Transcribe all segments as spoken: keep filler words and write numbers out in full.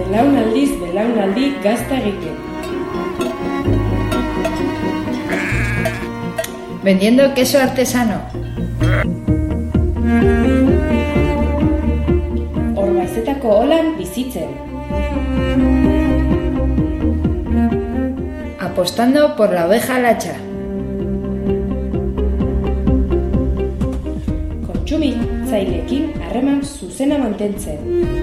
Belaunaldiz belaunaldi gazta egiten. Vendiendo queso artesano. Orbaizetako holan bizitzen. Apostando por la oveja lacha. Kontsumitzaileekin harreman zuzena mantentzen.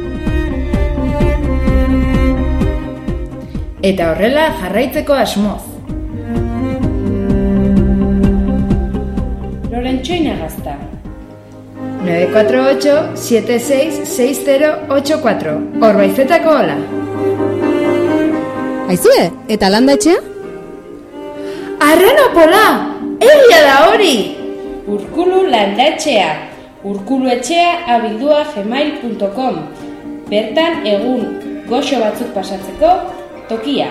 Eta horrela jarraitzeko asmoz. Lorentxoina gazta. nueve cuatro ocho siete seis seis cero ocho cuatro. Orbaizetako hola. Aizue, eta landa etxea? Arrano pola! Egia da hori! Urkulu landatxea. urkuluetxea abildua gmail punto com. Bertan egun goxo batzuk pasatzeko tokia.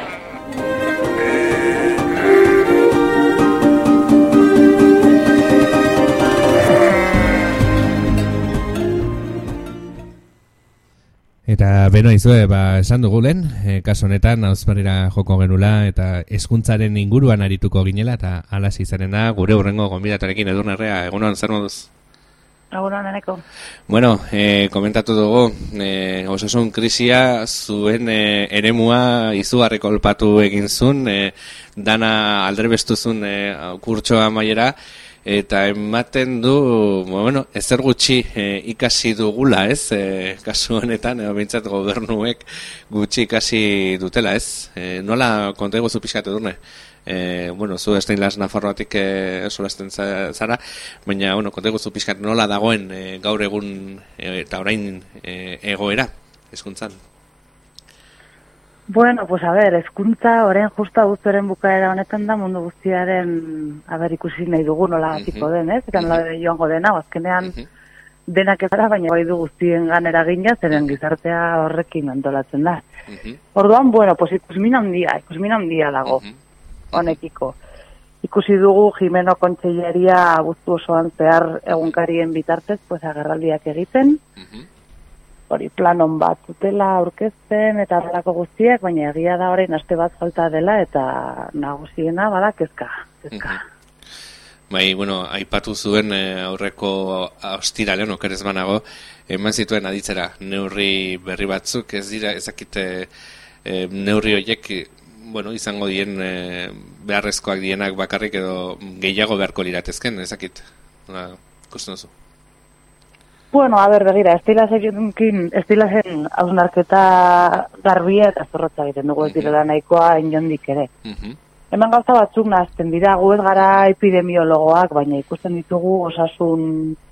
Eta beno izue, ba, esan dugu lehen, e, kaso honetan, hauzparrira joko genula, eta hezkuntzaren inguruan arituko ginela, eta alas izarena gure hurrengo gonbidatarekin Edurnerrea, egunon, zer moduz? Egunon, eneko. Bueno, e, komentatu dugu, e, osasun krisia zuen e, eremua izugarri kolpatu egin zuen, e, dana aldrebestuzun e, kurtsoa maiera, eta ematen du, bueno, ezer gutxi e, ikasi dugula, ez? E, kasu honetan, edo bintzat gobernuek gutxi ikasi dutela, ez? E, nola kontegu zu pixkatu durne? E, bueno, zu Estainlas Nafarroatik e, solasten zara, baina, bueno, kontegu zu pixkatu nola dagoen e, gaur egun e, eta orain e, egoera, hezkuntzan? Bueno, pues a ver, hezkuntza orain justa guztoren bukaera honetan da mundu guztiaren aber ikusi nahi dugu nola uh-huh. tipo den, ez? Eta nola uh-huh. joango dena, azkenean uh-huh. denak ezara, baina bai du guztien ganera gina, zeren gizartea horrekin antolatzen da. Uh-huh. Orduan, bueno, pues ikusmin handia, ikusmin handia dago uh-huh. honekiko. Ikusi dugu Jimeno Kontseilleria guztu osoan zehar egunkarien bitartez, pues agerraldiak egiten, uh-huh. hori planon bat zutela aurkezten eta horrelako guztiak, baina egia da orain aste bat falta dela eta nagusiena bada kezka. kezka. Uh-huh. Bai, bueno, aipatu zuen eh, aurreko ostiralean okerez banago, eman zituen aditzera neurri berri batzuk, ez dira ezakite eh, neurri horiek bueno, izango dien eh, beharrezkoak dienak bakarrik edo gehiago beharko liratezken, ezakit, nola, ikusten duzu. Bueno, a ber, begira, estilazen, estilazen hausnarketa garbia eta zorrotza egiten dugu ez direla nahikoa inondik ere. Uh-huh. Hemen gauza batzuk nahazten dira, gu ez gara epidemiologoak, baina ikusten ditugu osasun,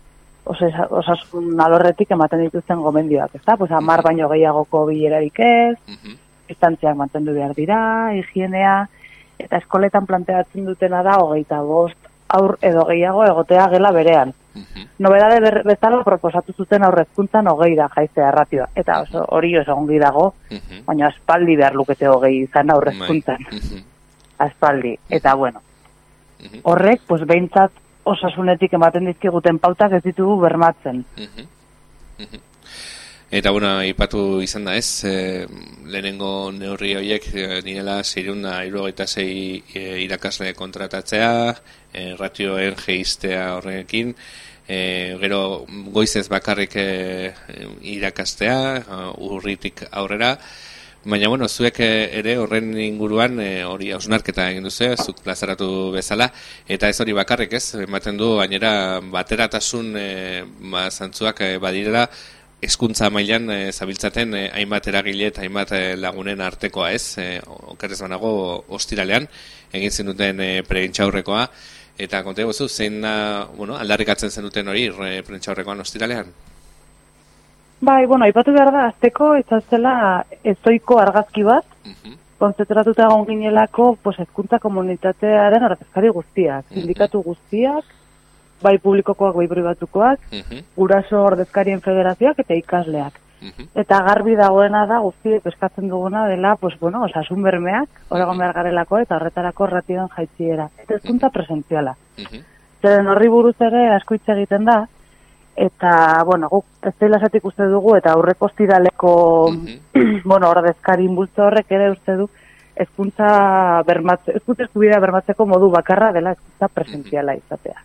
osas, osasun alorretik ematen dituzten gomendioak, ez da? Pues hamar baino gehiagoko bilerarik ez, uh-huh. distantziak mantendu behar dira, higienea, eta eskoletan planteatzen dutena da hogeita bost aur edo gehiago egotea gela berean. Uh-huh. Nobedade bezala proposatu zuten aurrezkuntzan hogeira jaiztea ratioa. Eta oso hori oso ongi dago, uh-huh. baina aspaldi behar lukete hogei izan aurrezkuntzan. Uh-huh. Aspaldi. Eta bueno, uh-huh. horrek, pues behintzat osasunetik ematen dizkiguten pautak ez ditugu bermatzen. Uh-huh. Uh-huh. Eta bueno, ipatu izan da ez, e, lehenengo neurri horiek e, direla seiehun hirurogeita sei e, irakasle kontratatzea, e, ratioen jeistea horrekin, e, gero goizez bakarrik e, irakastea, urritik aurrera, baina bueno, zuek ere horren inguruan e, hori hausnarketa egin duzu, zuk plazaratu bezala, eta ez hori bakarrik ez, ematen du gainera bateratasun e, ba, zantzuak e, badirela, hezkuntza mailan e, zabiltzaten e, hainbat eragile eta hainbat e, lagunen artekoa ez, e, okerrez banago ostiralean, egin zenuten e, prentxaurrekoa, eta konta egozu, zein da, bueno, aldarrikatzen zenuten hori e, prentxaurrekoan ostiralean? Bai, bueno, aipatu behar da, azteko izatzela ezoiko argazki bat, uh-huh. konzentratuta egon ginelako, pues, hezkuntza komunitatearen ordezkari guztiak, uh-huh. sindikatu guztiak, bai publikokoak, bai pribatukoak, uh-huh. guraso ordezkarien federazioak eta ikasleak. Uh-huh. Eta garbi dagoena da guztiek eskatzen duguna dela, pues bueno, osasun bermeak, orago behar garelako eta horretarako ratioen jaitziera. Eta hezkuntza presentziala. Uh-huh. Zeren horri buruz ere asko hitz egiten da, eta, bueno, guk ez dela zatik uste dugu, eta aurreko ostiraleko uh-huh. bueno, ordezkari inbultzo horrek ere uste du, hezkuntza bermatze, hezkuntza eskubidea bermatzeko modu bakarra dela hezkuntza presentziala izatea.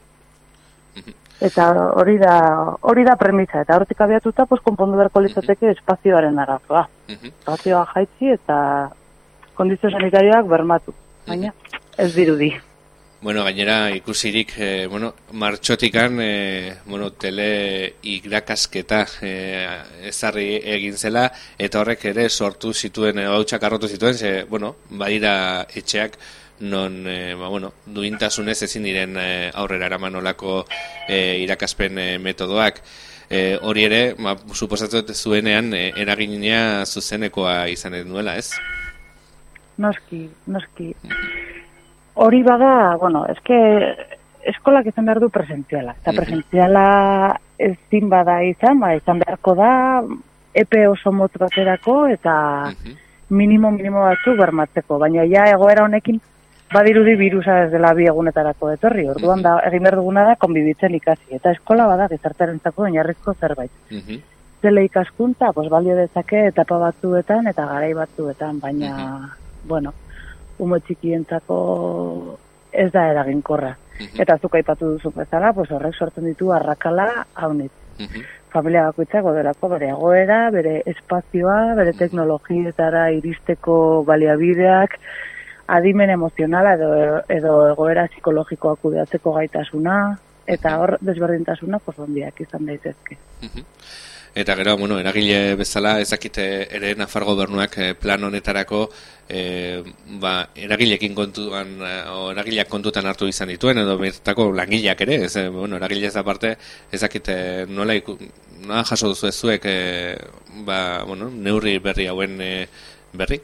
Eta hori da, hori da premisa, eta hortik abiatuta, pues, konpondu beharko litzateke espazioaren arazoa. Espazioa jaitsi eta kondizio sanitarioak bermatu, baina ez dirudi. Bueno, gainera ikusirik, eh, bueno, martxotikan, eh, bueno, tele irakasketa eh, ezarri egin zela, eta horrek ere sortu zituen, hautsak arrotu zituen, ze, bueno, badira etxeak, non, eh, ba, bueno, duintasunez ezin diren eh, aurrera eraman olako eh, irakaspen eh, metodoak. Eh, hori ere, ba, suposatu zuenean, eh, eraginea zuzenekoa izan duela, ez? Noski, noski. Hori bada, bueno, eske eskolak izan behar du presentziala. Eta presentziala ezin bada izan, ba, izan beharko da, epe oso motz baterako eta minimo, minimo batzuk bermatzeko. Baina ja egoera honekin badirudi virusa ez dela bi egunetarako etorri. Orduan da, egin behar duguna da, konbibitzen ikasi. Eta eskola bada gizartearentzako oinarrizko zerbait. Zele ikaskuntza, pues, balio dezake etapa batzuetan eta garai batzuetan, baina, bueno, umo txikientzako ez da eraginkorra. Eta zuk aipatu duzu bezala, pues horrek sortzen ditu arrakala haunit. Familia bakoitzak delako bere egoera, bere espazioa, bere teknologietara iristeko baliabideak, adimen emozionala edo, edo egoera psikologikoa kudeatzeko gaitasuna, eta hor desberdintasuna pozondiak izan daitezke. Eta gero, bueno, eragile bezala, ezakite ere Nafar gobernuak plan honetarako e, ba, eragilekin kontuan, o eragileak kontutan hartu izan dituen, edo bertako langileak ere, ez, bueno, eragile ez aparte, ezakite nola, iku, nola jaso duzu ezuek, e, ba, bueno, neurri berri hauen e, berri?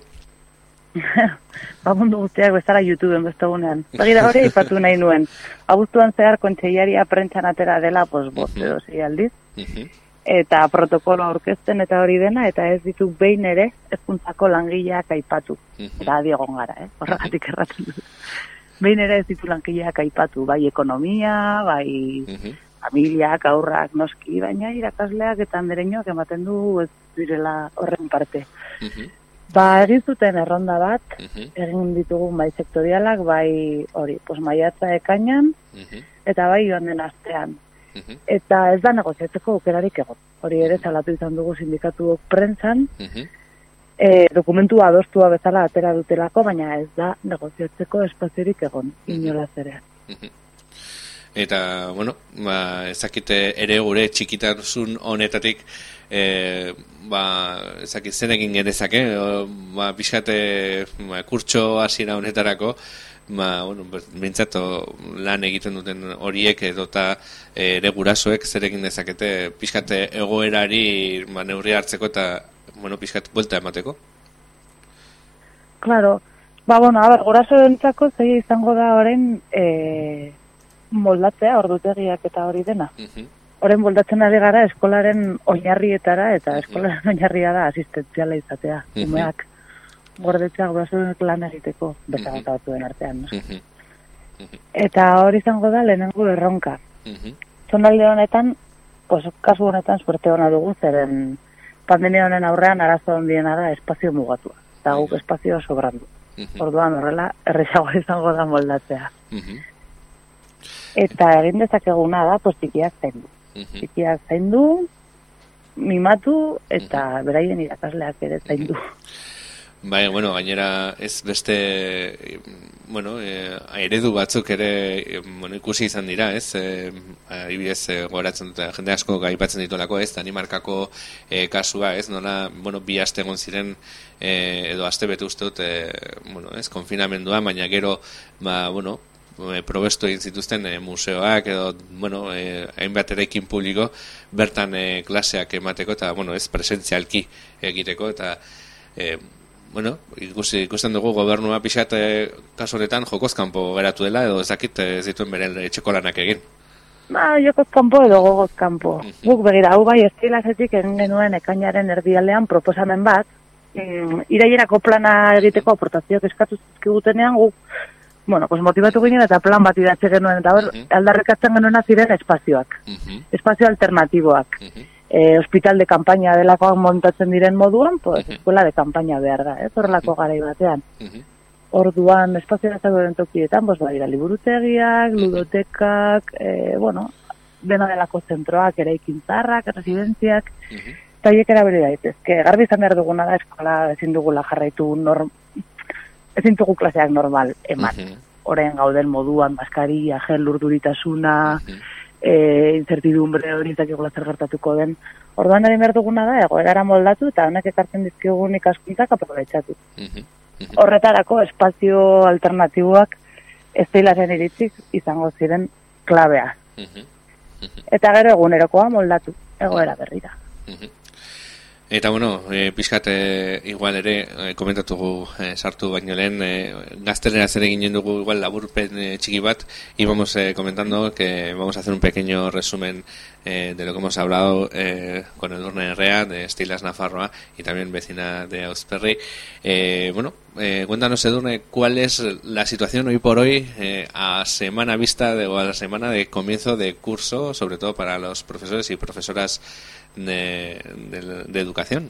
Ba, mundu guztiak bezala YouTubeen bestegunean. Bagira hori aipatu nahi nuen. Abuztuan zehar kontseilaria prentsan atera dela, pues, bost edo sei aldiz. Eta protokolo aurkezten eta hori dena, eta ez ditu behin ere hezkuntzako langileak aipatu. Eta adi egon gara, eh? Horregatik erraten dut. Behin ere ez ditu langileak aipatu, bai ekonomia, bai familiak, aurrak, noski, baina irakasleak eta andereñoak ematen du ez direla horren parte. Ba, egin zuten erronda bat, egin ditugun bai sektorialak, bai hori, pues maiatza ekainan, eta bai joan den astean. Eta ez da negoziatzeko aukerarik egon. Hori ere salatu izan dugu sindikatuok prentsan, e, dokumentua adostua bezala atera dutelako, baina ez da negoziatzeko espaziorik egon, inolaz ere. Eta, bueno, ba, ezakite ere gure txikitasun honetatik, e, ba, ezakit zen egin genezake, ba, pixate ba, kurtso hasiera honetarako, ba, bueno, bintzat lan egiten duten horiek edota ere gurasoek zer egin dezakete pixkate egoerari ba, neurria hartzeko eta bueno, pixkat buelta emateko? Claro, ba, bueno, a ber, gurasoentzako zei izango da orain e, moldatzea, ordutegiak eta hori dena. Orain moldatzen ari gara eskolaren oinarrietara eta eskolaren oinarria da asistentziala izatea, umeak. Gordetxeak gurasoenek lan egiteko bezagota batzuen artean. Eta hori izango da lehenengo erronka. Zonalde honetan, pues, kasu honetan suerte hona dugu, zeren pandemia honen aurrean arazo handiena da espazio mugatua. Eta guk espazioa sobrandu. Orduan horrela, errezagoa izango da moldatzea. Eta egin dezakeguna da, pues, txikiak zaindu. Txikiak zaindu, mimatu, eta beraien irakasleak ere zaindu. Bai, bueno, gainera ez beste bueno, eh, eredu batzuk ere bueno, ikusi izan dira, ez? Eh, adibidez, eh, goratzen dute jende asko gaipatzen ditolako, ez? Danimarkako eh, kasua, ez? Nola, bueno, bi aste egon ziren eh, edo aste bete uste dut, eh, bueno, ez? Konfinamendua, baina gero, ba, bueno, probestu egin zituzten e, museoak edo, bueno, e, hainbat eraikin publiko bertan e, klaseak emateko eta, bueno, ez presentzialki egiteko eta e, bueno, ikusi, ikusten dugu gobernua pixat e, kasu honetan jokozkanpo geratu dela edo ezakit ez dituen bere etxeko lanak egin. Ba, jokozkanpo edo gogozkanpo. Uh-huh. Guk begira, hau bai estilazetik egin genuen ekainaren erdialdean proposamen bat, mm, irailerako plana egiteko aportazioak eskatu zizkigutenean guk, bueno, pues motibatu ginen eta plan bat idatzi genuen eta hor, uh-huh. aldarrekatzen genuena ziren espazioak, uh-huh. espazio alternatiboak. Uh-huh. e, hospital de kampaina delakoak montatzen diren moduan, pues, eskola de kampaina behar da, ez, horrelako garai batean. Orduan, espazioa zagoen tokietan, pues, badira, liburutegiak, ludotekak, e, bueno, dena delako zentroak, eraikintzarrak, residentziak, eta hiek erabili daitezke. Garbi izan behar duguna da eskola ezin dugula jarraitu norm... ezin dugu klaseak normal eman. Orain gauden moduan, maskaria, gel urduritasuna, e, incertidumbre hori izakigula zer gertatuko den. Orduan egin behar duguna da, egoerara moldatu eta honek ekartzen dizkigun ikaskuntzak aprobetxatu. Horretarako espazio alternatiboak estilazen iritzik izango ziren klabea. Eta gero egunerokoa moldatu, egoera berrira. Eta bueno, e, pixkat e, igual ere e, komentatugu e, sartu baino lehen, e, gaztelera zer eginen dugu igual laburpen e, txiki bat, y vamos e, comentando que vamos a hacer un pequeño resumen eh, de lo que hemos hablado eh, con Edurne Herrea de Estilas Nafarroa y también vecina de Ausperri. Eh, bueno, eh, cuéntanos, Edurne, cuál es la situación hoy por hoy eh, a semana vista de, o a la semana de comienzo de curso, sobre todo para los profesores y profesoras de, de, de educación.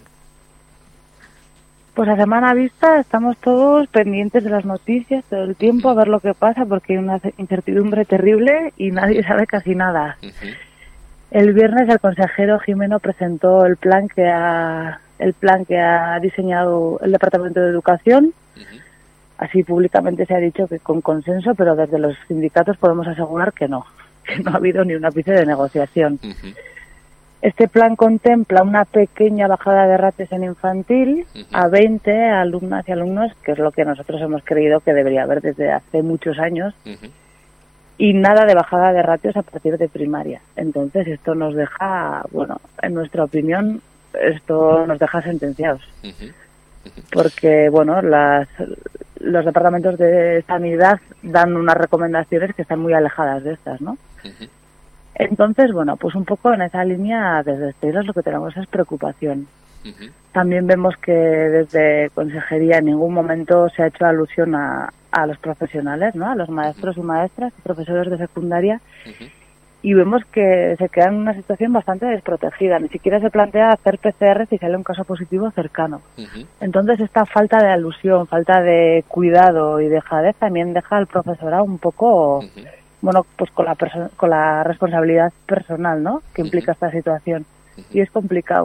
Pues a semana vista estamos todos pendientes de las noticias todo el tiempo, a ver lo que pasa, porque hay una incertidumbre terrible y nadie sabe casi nada. Uh-huh. El viernes el consejero Jimeno presentó el plan que ha el plan que ha diseñado el Departamento de Educación. Uh-huh. Así públicamente se ha dicho que con consenso, pero desde los sindicatos podemos asegurar que no, que no ha habido ni un ápice de negociación. Uh-huh. Este plan contempla una pequeña bajada de ratios en infantil uh-huh. a veinte alumnas y alumnos, que es lo que nosotros hemos creído que debería haber desde hace muchos años, uh-huh. y nada de bajada de ratios a partir de primaria. Entonces esto nos deja, bueno, en nuestra opinión, esto nos deja sentenciados. Uh-huh. Uh-huh. Porque, bueno, las, los departamentos de sanidad dan unas recomendaciones que están muy alejadas de estas, ¿no? Uh-huh. Entonces, bueno, pues un poco en esa línea, desde Estilas lo que tenemos es preocupación. Uh-huh. También vemos que desde Consejería en ningún momento se ha hecho alusión a, a los profesionales, ¿no? A los maestros uh-huh. y maestras y profesores de secundaria. Uh-huh. Y vemos que se queda en una situación bastante desprotegida. Ni siquiera se plantea hacer P C R si sale un caso positivo cercano. Uh-huh. Entonces esta falta de alusión, falta de cuidado y dejadez también deja al profesorado un poco... Uh-huh. bueno, pues con la perso- con la responsabilidad personal, ¿no?, que implica uh-huh. esta situación. Uh-huh. Y es complicado.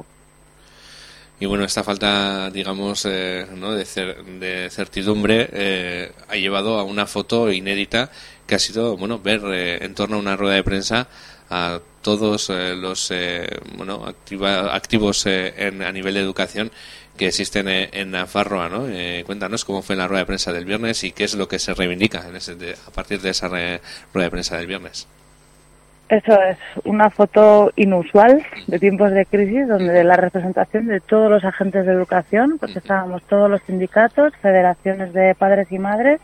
Y bueno, esta falta, digamos, eh, ¿no?, de, cer- de certidumbre eh, ha llevado a una foto inédita que ha sido, bueno, ver eh, en torno a una rueda de prensa a todos eh, los, eh, bueno, activa- activos eh, en, a nivel de educación que existen eh, en Nafarroa, ¿no? Eh, cuéntanos cómo fue la rueda de prensa del viernes y qué es lo que se reivindica en ese, de, a partir de esa re, rueda de prensa del viernes. Eso es una foto inusual de tiempos de crisis, donde la representación de todos los agentes de educación, porque estábamos todos los sindicatos, federaciones de padres y madres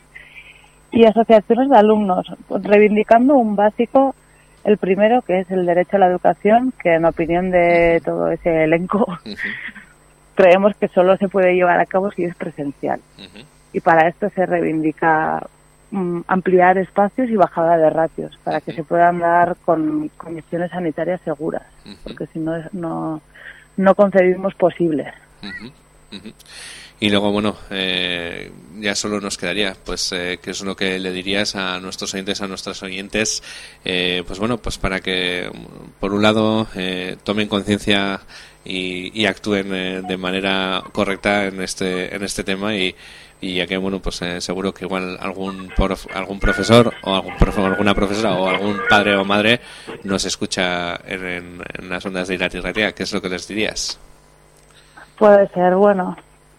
y asociaciones de alumnos, reivindicando un básico, el primero, que es el derecho a la educación, que en opinión de todo ese elenco creemos que solo se puede llevar a cabo si es presencial. Uh-huh. Y para esto se reivindica um, ampliar espacios y bajada de ratios, para uh-huh. que se puedan dar con condiciones sanitarias seguras, uh-huh. porque si no, no, no concebimos posible. Uh-huh. Uh-huh. Y luego, bueno, eh, ya solo nos quedaría, pues, eh, ¿qué es lo que le dirías a nuestros oyentes, a nuestras oyentes? Eh, pues bueno, pues para que, por un lado, eh, tomen conciencia y, y actúen eh, de manera correcta en este en este tema y, y ya que, bueno, pues eh, seguro que igual algún prof, algún profesor o algún profe, alguna profesora o algún padre o madre nos escucha en, en, en las ondas de Irati Ratia. ¿Qué es lo que les dirías? Puede ser, bueno,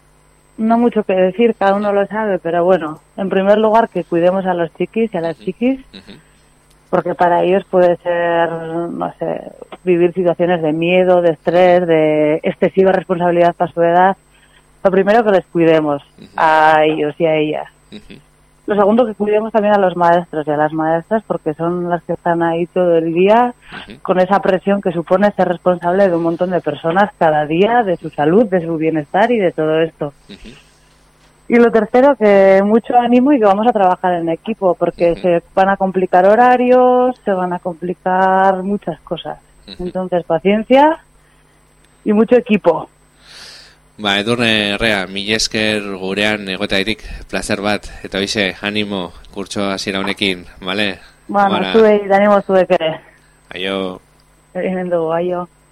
no mucho que decir, cada uno lo sabe, pero bueno, en primer lugar que cuidemos a los chiquis y a las chiquis, uh-huh. porque para ellos puede ser, no sé, vivir situaciones de miedo, de estrés, de excesiva responsabilidad para su edad. Lo primero, que les cuidemos uh-huh. a ellos y a ellas. Uh-huh. Lo segundo, que cuidemos también a los maestros y a las maestras, porque son las que están ahí todo el día uh-huh. con esa presión que supone ser responsable de un montón de personas cada día, de su salud, de su bienestar y de todo esto. Uh-huh. Y lo tercero, que mucho ánimo y que vamos a trabajar en equipo, porque uh-huh. se van a complicar horarios, se van a complicar muchas cosas. Uh-huh. Entonces, paciencia y mucho equipo. Ba, Edurne Errea, mil esker gurean egotairik placer bat, eta hoize, animo, kurtso hasiera honekin, bale? Bueno, zuei, animo zuek ere. Aio. Egin dugu, aio.